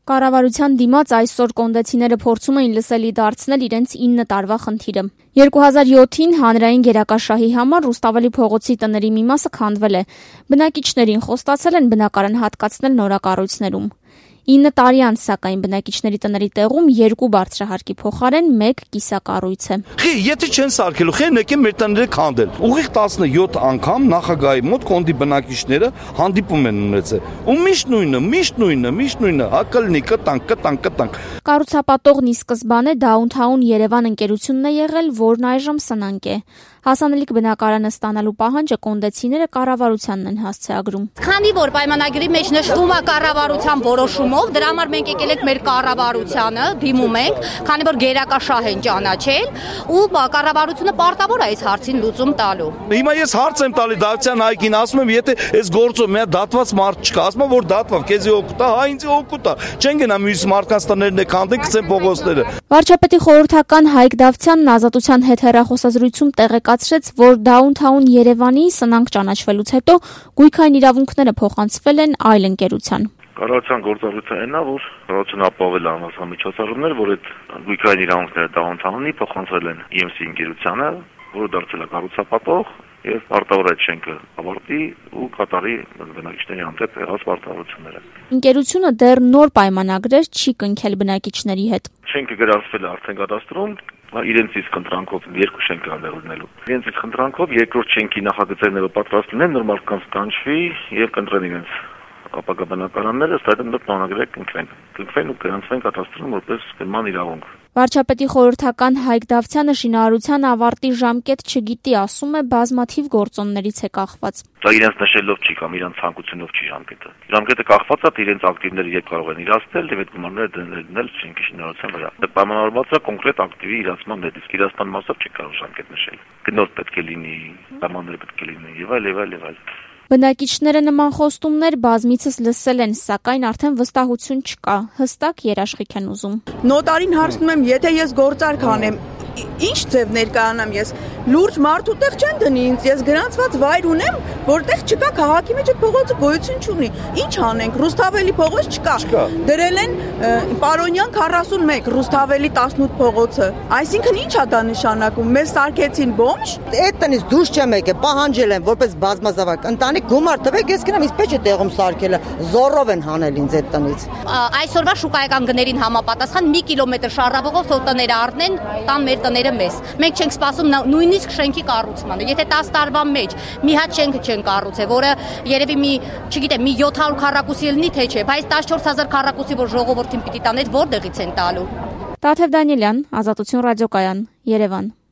Կառավարության դիմաց այսօր կոնդեցիները փորձում էին լսելի դարձնել իրենց 9 տարվա խնդիրը։ 2007-ին հանրային գերակաշահի համար Ռուստավելի փողոցի տների մի մասը քանդվել է։ Բնակիչներին խոստացել են բնակարան հատկացնել նորակառույցներում։ 9 տարի անց, սակայն բնակիչների տների տեղում 2 բարձրահարկի փոխարեն 1 կիսակառույց է։ Եթե չեն սարքելու, եկեն մեր տները քանդել։ Ուղիղ 17 անգամ նախագահի մոտ կոնդի բնակիչները հանդիպում են ունեցել։ Ու միշտ նույնը, հակալնի կտանք։ Կառուցապատողն ի սկզբանե Downtown Երևան ընկերությունն է եղել, որն այժմ սնանկ է։ Հասանելիք բնակարանը ստանալու պահանջը կոնդեցիները կառավարությանն են հասցեագրում։ Քանի որ պայմանագրի մեջ նշվում է կառավարության որոշումով, դրա համար մենք եկել ենք մեր կառավարությանը, դիմում ենք, քանի որ գերակաշահ են ճանաչել, ու կառավարությունը պարտավոր է այս հարցին լուծում տալու։ Հիմա ես հարց եմ տալի Դավթյան Հայկին, ասում եմ, եթե այս գործը մի դատված մարդ չկա, ասում որ դատված, քեզի օգուտ է, ինձ օգուտ է։ Չեն գնա մյուս մարդկանց տներն է քանդեն, գցեն փողոցները։ Վարչապետի խորհրդական Հայկ Դավթյանն Ազատության հետ հեռախոսազրույցում տեղեկացրեց, որ Downtown Երևանի սնանկ ճանաչվելուց հետո գույքային իրավունքները փոխանցվել են այլ ընկերության։ Կառավարության գործառույթը այնա, որ կառավարությունը ապահովել է անվասան միջոցառումներ, որ այդ գույքային իրավունքները Downtown-ի փոխանցվել են EMC ընկերությանը, որը դարձել է կառուցապատող եւ պարտավոր այդ շենքը ավարտի ու կատարի բնակիչների հանդեպ եղած պարտավորությունները։ Ընկերությունը դեռ նոր պայմանագրեր չի կնքել բնակիչների հետ։ Շենքը գրանցվել է արդեն կադաստրում, իրենց իսկ խնդրանքով 2 շենք անդերնելու։ Իրենց իսկ խնդրանքով երկրորդ շենքի նախագծերները պատրաստվում են, նոր մարդկանց կանչվի եւ կընտրեն իրենց ապագա բնակարանները, ըստ այդմ նոր պայմանագրեր կնքվեն ու գրանցվեն կադաստրում որպես կնման իրավունք։ Վարչապետի խորհրդական Հայկ Դավթյանը շինարարության ավարտի ժամկետ չգիտի, ասում է, բազմաթիվ գործոններից է կախված։ Դա իրենց նշելով չի կամ իրենց ցանկությունով չի ժամկետը։ Ժամկետը կախված է իրենց ակտիվները երբ կարող են իրացնել եւ այդ գումարները դնել շենքի շինարարության վրա։ Դա պայմանավորված է կոնկրետ ակտիվի իրացման հետ, իսկ իրացման մասով չի կարող ժամկետ նշել։ Գնորդ պետք է լինի, պայմանները պետք է լինեն եւ այլ։ Բնակիչները նման խոստումներ բազմիցս լսել են, սակայն արդեն վստահություն չկա, հստակ երաշխիք են ուզում։ Նոտարին հարցնում եմ, եթե ես գործարք անեմ, ինչ ձև ներկայանամ ես, լուրջ մարդու տեղ չեն դնի ինձ, ես գրանցված վայր ունեմ, որտեղ չկա քաղաքի մեջ այդ փողոցը գոյություն չունի։ Ինչ անենք, Ռուստավելի փողոց չկա։ Դրել են Պարոնյան 41, Ռուստավելի 18 փողոցը։ Այսինքն ինչ է դա նշանակում, մեզ սարքեցին բոմժ։ Այդ տնից դուրս չեմ եկել, պահանջել են որպես բազմազավակ, ընտանիք գումար տվեք, ես գնամ, ինձ պետք է տեղում սարքելը, զորով են հանել ինձ այդ տնից։ Այսօրվա շուկայական գներին համապատասխան 1 կիլոմետր շարժավողով թող տները առնեն, տան մեր տները մեզ։ Մենք չենք սպասում նույնիսկ շենքի կառուցմանը։ Եթե 10 տարվա մեջ մի հատ շենքը չեն կառուցել, որը երևի մի 700 քառակուսի լինի, թե չէ, բայց 14000 քառակուսի, որ ժողովրդին պիտի տանեց, որտեղից են տալու։ Տաթև Դանիելյան, Ազատություն ռադիոկայան, Երևան։